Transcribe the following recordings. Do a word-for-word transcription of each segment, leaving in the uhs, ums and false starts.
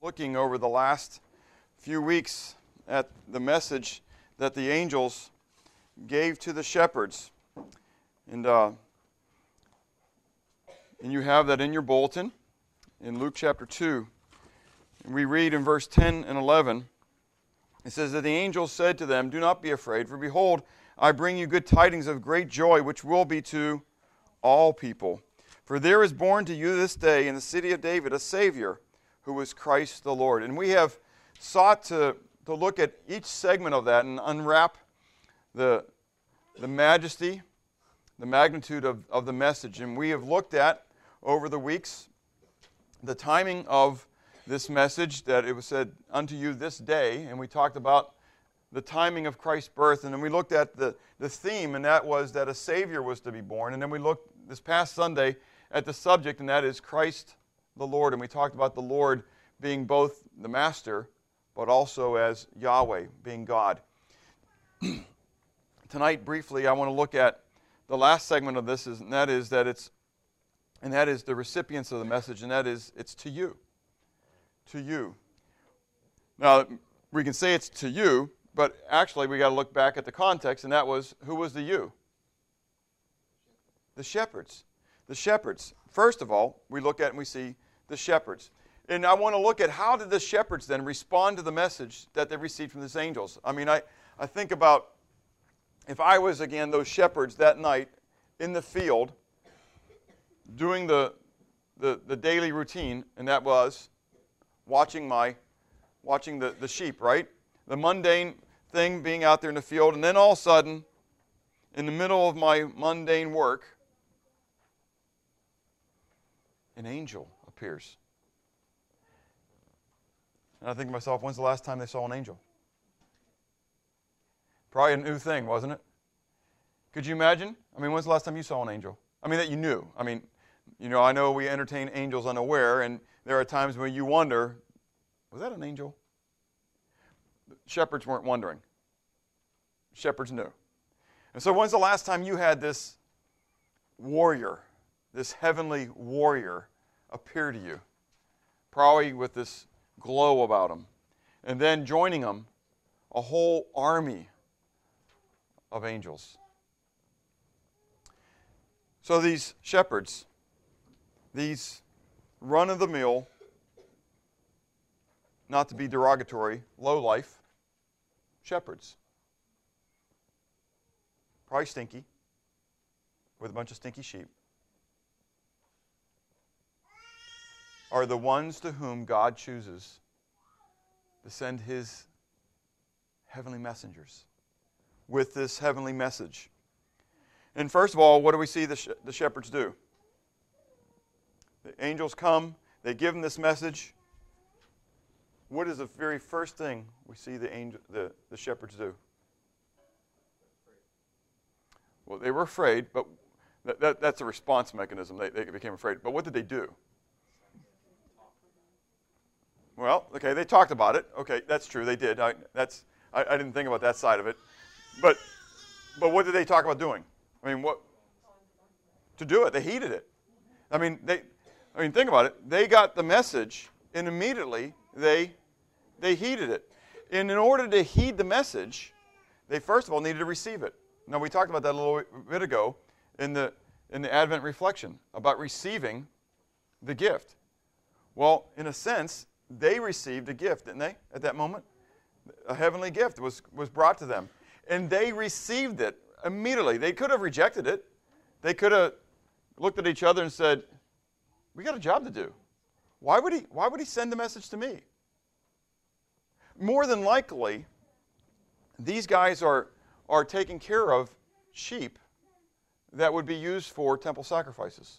looking over the last few weeks at the message that the angels gave to the shepherds. And, uh, and you have that in your bulletin in Luke chapter two. And we read in verse ten and eleven, it says that the angels said to them, "Do not be afraid, for behold, I bring you good tidings of great joy, which will be to all people. For there is born to you this day in the city of David a Savior, who is Christ the Lord." And we have sought to, to look at each segment of that and unwrap the, the majesty, the magnitude of, of the message. And we have looked at, over the weeks, the timing of this message, that it was said unto you this day, and we talked about the timing of Christ's birth, and then we looked at the, the theme, and that was that a Savior was to be born. And then we looked this past Sunday at the subject, and that is Christ the Lord. And we talked about the Lord being both the Master, but also as Yahweh, being God. Tonight, briefly, I want to look at the last segment of this, is, and that is that it's, and that is the recipients of the message, and that is it's to you. To you. Now, we can say it's to you, but actually we got to look back at the context, and that was, who was the you? The shepherds. The shepherds. First of all, we look at and we see the shepherds. And I want to look at how did the shepherds then respond to the message that they received from these angels. I mean, I, I think about if I was, again, those shepherds that night in the field doing the, the, the daily routine, and that was watching my, watching the, the sheep, right? The mundane thing, being out there in the field, and then all of a sudden, in the middle of my mundane work, an angel appears. And I think to myself, when's the last time they saw an angel? Probably a new thing, wasn't it? Could you imagine? I mean, when's the last time you saw an angel? I mean, that you knew. I mean, you know, I know we entertain angels unaware, and there are times when you wonder, was that an angel? Shepherds weren't wondering. Shepherds knew. And so when's the last time you had this warrior, this heavenly warrior, appear to you? Probably with this glow about him. And then joining him, a whole army of angels. So these shepherds, these run-of-the-mill, not to be derogatory, low-life shepherds. Probably stinky, with a bunch of stinky sheep, are the ones to whom God chooses to send His heavenly messengers with this heavenly message. And first of all, what do we see the, sh- the shepherds do? The angels come, they give them this message. What is the very first thing we see the angel, the, the shepherds do? Well, they were afraid, but that, that, that's a response mechanism. They, they became afraid. But what did they do? Well, okay, they talked about it. Okay, that's true. They did. I, that's I, I didn't think about that side of it. But but what did they talk about doing? I mean, what to do it? They heeded it. I mean, they. I mean, think about it. They got the message, and immediately they they heeded it. And in order to heed the message, they first of all needed to receive it. Now, we talked about that a little bit ago in the in the Advent reflection about receiving the gift. Well, in a sense, they received a gift, didn't they, at that moment? A heavenly gift was, was brought to them. And they received it immediately. They could have rejected it. They could have looked at each other and said, we got a job to do. Why would he, why would he send the message to me? More than likely, these guys are, are taking care of sheep that would be used for temple sacrifices.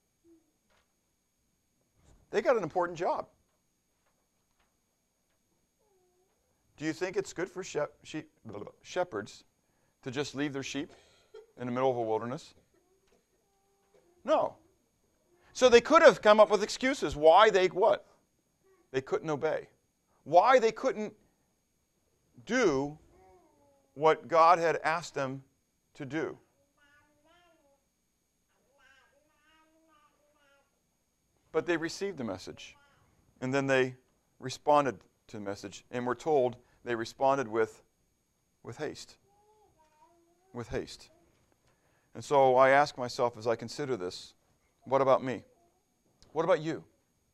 They got an important job. Do you think it's good for shep- sheep, shepherds to just leave their sheep in the middle of a wilderness? No. So they could have come up with excuses why they what? They couldn't obey. Why they couldn't do what God had asked them to do. But they received the message, and then they responded to the message, and we're told they responded with, with haste. With haste. And so I ask myself as I consider this, what about me? What about you?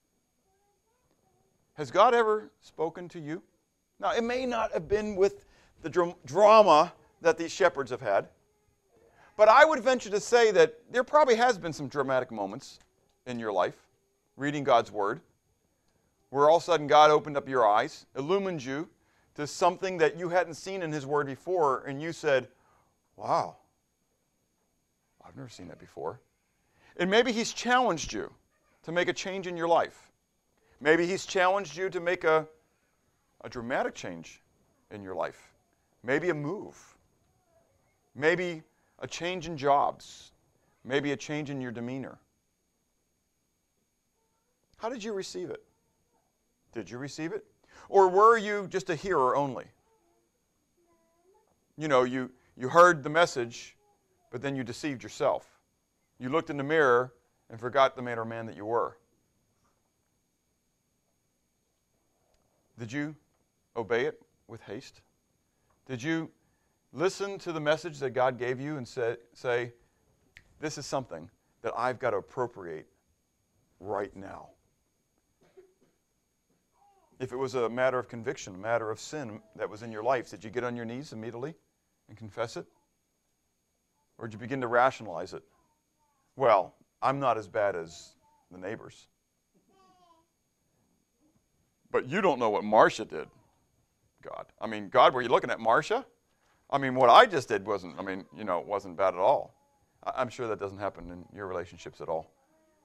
Has God ever spoken to you? Now, it may not have been with the dr- drama that these shepherds have had, but I would venture to say that there probably has been some dramatic moments in your life, reading God's Word, where all of a sudden God opened up your eyes, illumined you to something that you hadn't seen in His Word before, and you said, wow, I've never seen that before. And maybe He's challenged you to make a change in your life. Maybe He's challenged you to make a, a dramatic change in your life. Maybe a move. Maybe a change in jobs. Maybe a change in your demeanor. How did you receive it? Did you receive it? Or were you just a hearer only? You know, you, you heard the message, but then you deceived yourself. You looked in the mirror and forgot the man or man that you were. Did you obey it with haste? Did you listen to the message that God gave you and say, say, this is something that I've got to appropriate right now? If it was a matter of conviction, a matter of sin that was in your life, did you get on your knees immediately and confess it? Or did you begin to rationalize it? Well, I'm not as bad as the neighbors. But you don't know what Marcia did, God. I mean, God, were you looking at Marcia? I mean, what I just did wasn't, I mean, you know, wasn't bad at all. I'm sure that doesn't happen in your relationships at all.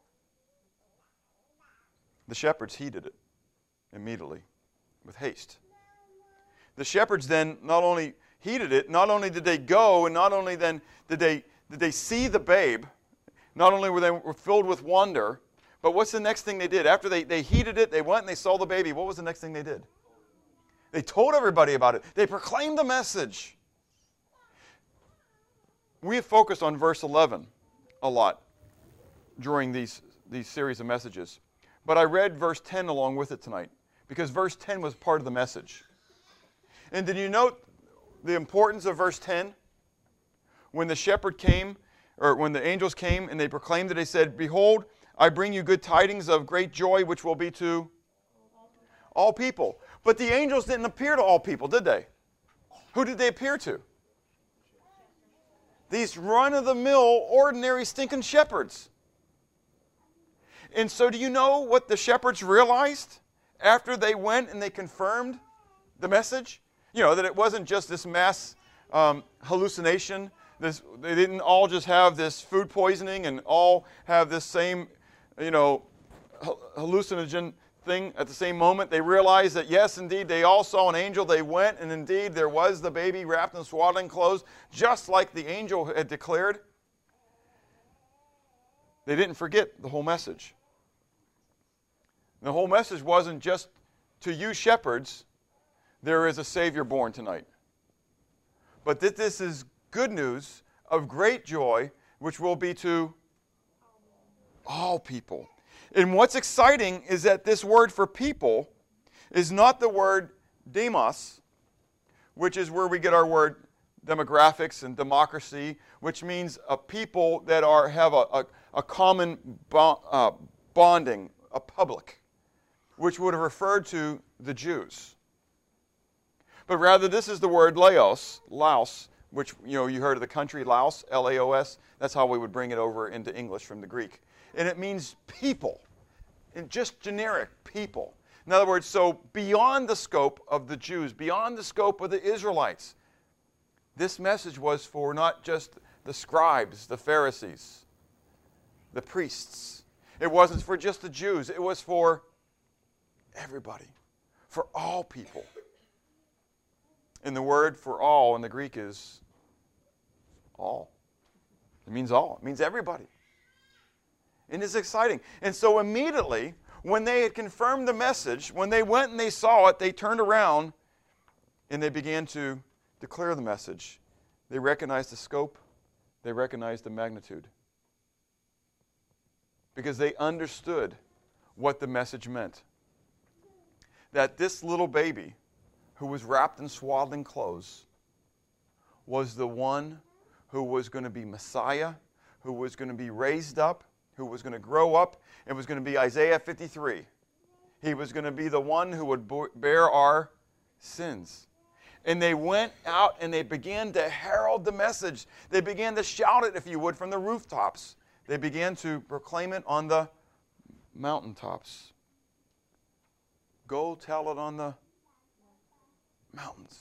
The shepherds heeded it immediately with haste. The shepherds then not only heeded it, not only did they go, and not only then did they did they see the babe, not only were they were filled with wonder, but what's the next thing they did? After they, they heeded it, they went and they saw the baby. What was the next thing they did? They told everybody about it. They proclaimed the message. We have focused on verse eleven a lot during these, these series of messages. But I read verse ten along with it tonight, because verse ten was part of the message. And did you note the importance of verse ten? When the shepherd came, or when the angels came and they proclaimed it, they said, behold, I bring you good tidings of great joy, which will be to all people. But the angels didn't appear to all people, did they? Who did they appear to? These run-of-the-mill, ordinary, stinking shepherds. And so do you know what the shepherds realized after they went and they confirmed the message? You know, that it wasn't just this mass um, hallucination. This, they didn't all just have this food poisoning and all have this same, you know, hallucinogen thing at the same moment. They realized that, yes, indeed, they all saw an angel. They went, and indeed, there was the baby wrapped in swaddling clothes, just like the angel had declared. They didn't forget the whole message. The whole message wasn't just to you shepherds, there is a Savior born tonight. But that this is good news of great joy, which will be to all people. And what's exciting is that this word for people is not the word demos, which is where we get our word demographics and democracy, which means a people that are have a, a, a common bond, uh, bonding, a public, which would have referred to the Jews. But rather, this is the word laos, Laos, which, you know, you heard of the country Laos, L A O S. That's how we would bring it over into English from the Greek. And it means people, and just generic people. In other words, so beyond the scope of the Jews, beyond the scope of the Israelites, this message was for not just the scribes, the Pharisees, the priests. It wasn't for just the Jews. It was for everybody, for all people. And the word for all in the Greek is all. It means all. It means everybody. And it's exciting. And so immediately, when they had confirmed the message, when they went and they saw it, they turned around and they began to declare the message. They recognized the scope. They recognized the magnitude. Because they understood what the message meant. that this little baby who was wrapped in swaddling clothes was the one who was going to be Messiah, who was going to be raised up, who was going to grow up, and was going to be Isaiah fifty-three. He was going to be the one who would bear our sins. And they went out and they began to herald the message. They began to shout it, if you would, from the rooftops. They began to proclaim it on the mountaintops. Go tell it on the mountains.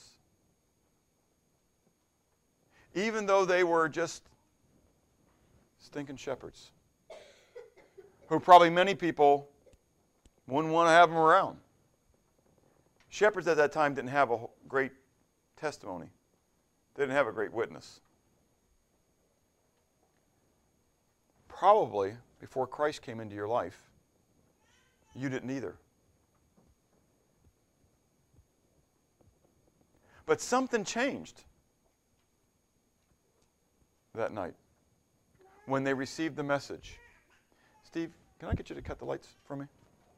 Even though they were just stinking shepherds, who probably many people wouldn't want to have them around. Shepherds at that time didn't have a great testimony. They didn't have a great witness. Probably before Christ came into your life, you didn't either. But something changed that night when they received the message. Steve, can I get you to cut the lights for me?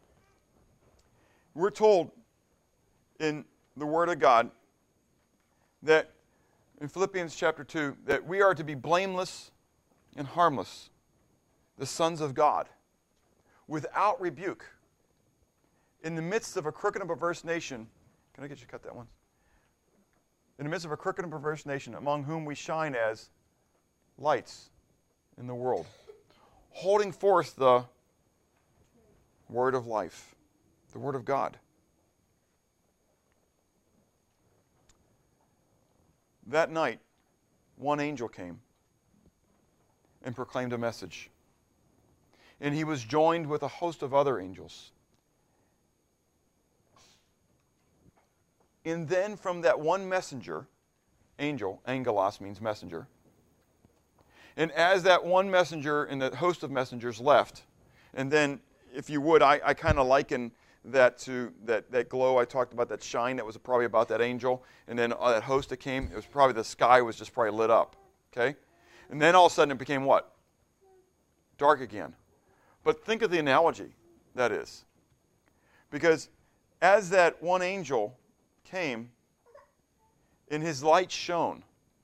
We're told in the Word of God that in Philippians chapter two that we are to be blameless and harmless, the sons of God, without rebuke, in the midst of a crooked and perverse nation. Can I get you to cut that one? In the midst of a crooked and perverse nation, among whom we shine as lights in the world, holding forth the word of life, the word of God. That night, one angel came and proclaimed a message. And he was joined with a host of other angels. And then from that one messenger, angel, angelos means messenger, and as that one messenger and that host of messengers left, and then, if you would, I, I kind of liken that to that, that glow I talked about, that shine that was probably about that angel, and then uh, that host that came, it was probably the sky was just probably lit up, okay? And then all of a sudden it became what? Dark again. But think of the analogy that is. Because as that one angel came, and his light shone,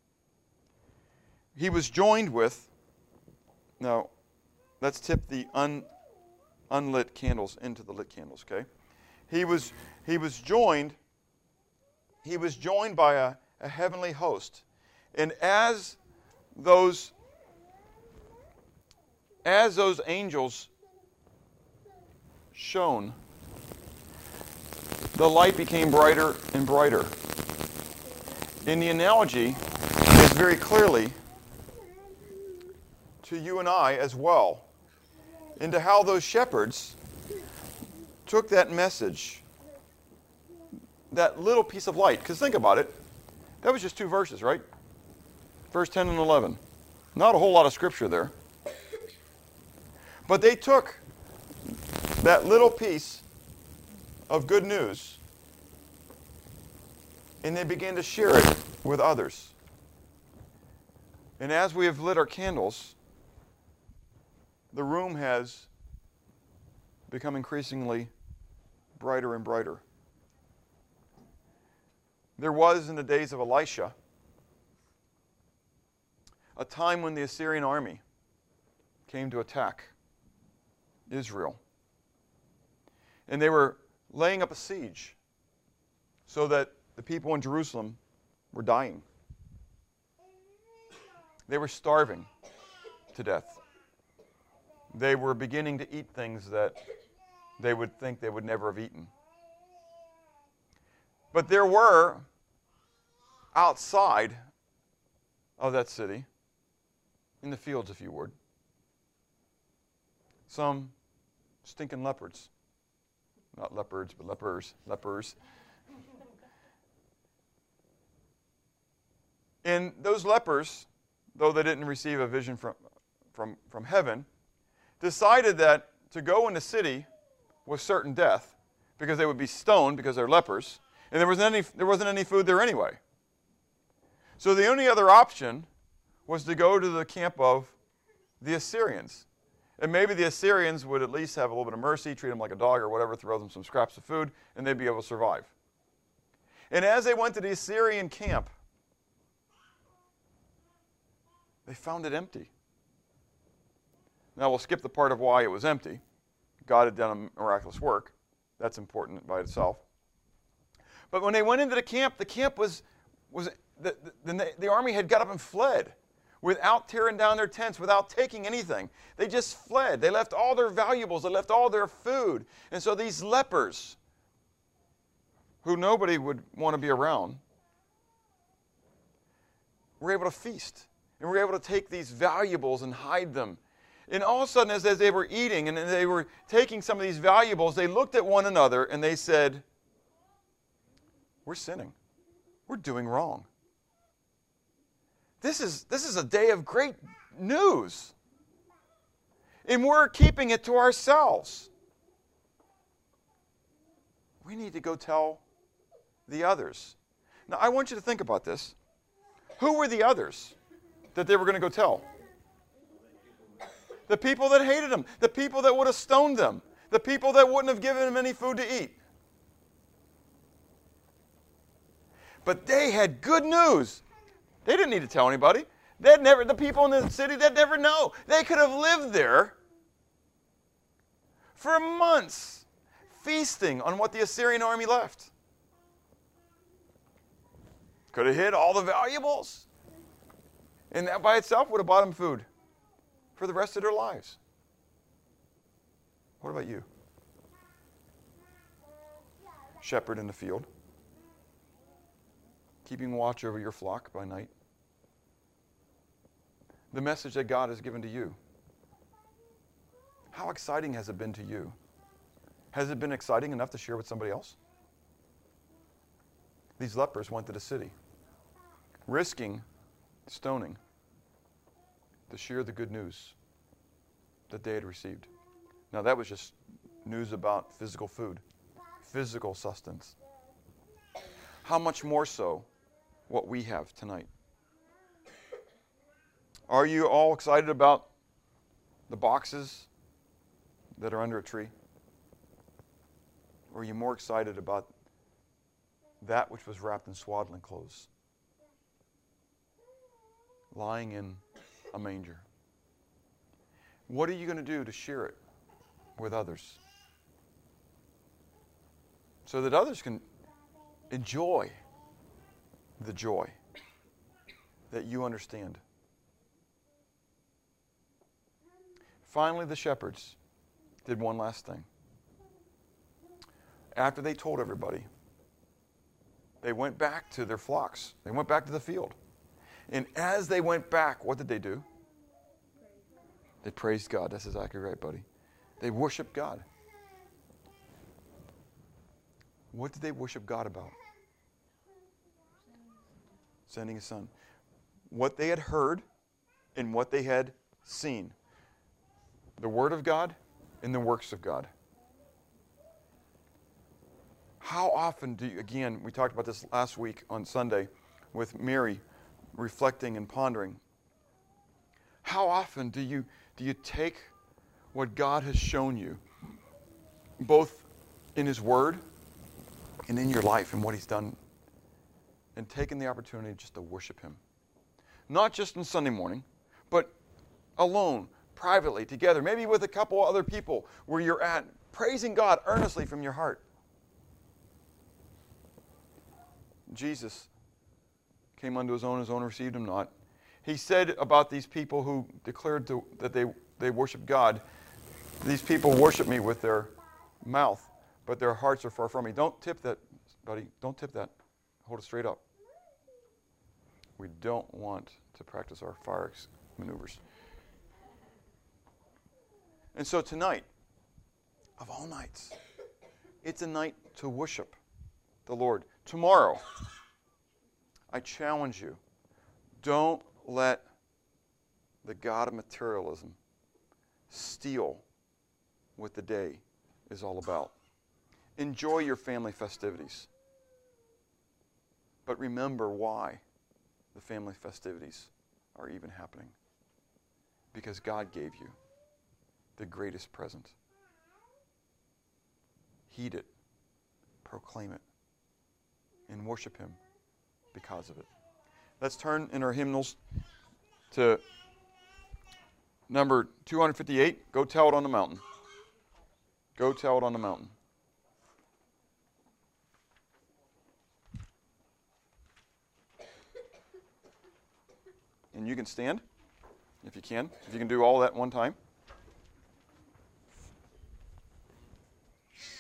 he was joined with, now let's tip the un, unlit candles into the lit candles, okay? He was he was joined, he was joined by a, a heavenly host. And as those as those angels shone, the light became brighter and brighter. And the analogy is very clearly to you and I as well, into how those shepherds took that message, that little piece of light. Because think about it, that was just two verses, right? Verse ten and eleven. Not a whole lot of scripture there. But they took that little piece of good news and they began to share it with others. And as we have lit our candles, the room has become increasingly brighter and brighter. There was, in the days of Elisha, a time when the Assyrian army came to attack Israel. And they were laying up a siege so that the people in Jerusalem were dying. They were starving to death. They were beginning to eat things that they would think they would never have eaten. But there were, outside of that city, in the fields, if you would, some stinking leopards. Not leopards, but lepers. Lepers. And those lepers, though they didn't receive a vision from, from, from heaven, decided that to go in the city was certain death, because they would be stoned because they're lepers, and there wasn't any, there wasn't any food there anyway. So the only other option was to go to the camp of the Assyrians. And maybe the Assyrians would at least have a little bit of mercy, treat them like a dog or whatever, throw them some scraps of food, and they'd be able to survive. And as they went to the Assyrian camp, they found it empty. Now we'll skip the part of why it was empty. God had done a miraculous work. That's important by itself. But when they went into the camp, the camp was, was the, the, the army had got up and fled without tearing down their tents, without taking anything. They just fled. They left all their valuables. They left all their food. And so these lepers, who nobody would want to be around, were able to feast. And were able to take these valuables and hide them. And all of a sudden, as, as they were eating and they were taking some of these valuables, they looked at one another and they said, we're sinning. We're doing wrong. This is, this is a day of great news. And we're keeping it to ourselves. We need to go tell the others. Now, I want you to think about this. Who were the others that they were going to go tell? The people that hated them. The people that would have stoned them. The people that wouldn't have given them any food to eat. But they had good news. They didn't need to tell anybody. They'd never, the people in the city, they'd never know. They could have lived there for months, feasting on what the Assyrian army left. Could have hid all the valuables. And that by itself would have bought them food for the rest of their lives. What about you? Shepherd in the field, keeping watch over your flock by night. The message that God has given to you. How exciting has it been to you? Has it been exciting enough to share with somebody else? These lepers went to the city, risking stoning to share the good news that they had received. Now that was just news about physical food, physical sustenance. How much more so what we have tonight? Are you all excited about the boxes that are under a tree? Or are you more excited about that which was wrapped in swaddling clothes, lying in a manger? What are you going to do to share it with others so that others can enjoy the joy that you understand? Finally, the shepherds did one last thing. After they told everybody, they went back to their flocks. They went back to the field. And as they went back, what did they do? They praised God. That's exactly right, buddy. They worshiped God. What did they worship God about? Sending His Son. What they had heard and what they had seen. The Word of God and the works of God. How often do you, again, we talked about this last week on Sunday with Mary, reflecting and pondering. How often do you do you take what God has shown you, both in His Word and in your life and what He's done, and taken the opportunity just to worship Him? Not just on Sunday morning, but alone, privately, together, maybe with a couple other people where you're at, praising God earnestly from your heart. Jesus came unto His own, His own received Him not. He said about these people who declared to, that they, they worship God, these people worship me with their mouth, but their hearts are far from me. Don't tip that, buddy. Don't tip that. Hold it straight up. We don't want to practice our fire maneuvers. And so tonight, of all nights, it's a night to worship the Lord. Tomorrow, I challenge you, don't let the God of materialism steal what the day is all about. Enjoy your family festivities. But remember why the family festivities are even happening. Because God gave you the greatest present. Heed it, proclaim it, and worship him because of it. Let's turn in our hymnals to number two fifty-eight. Go tell it on the mountain. Go tell it on the mountain. And you can stand, if you can. If you can do all that one time.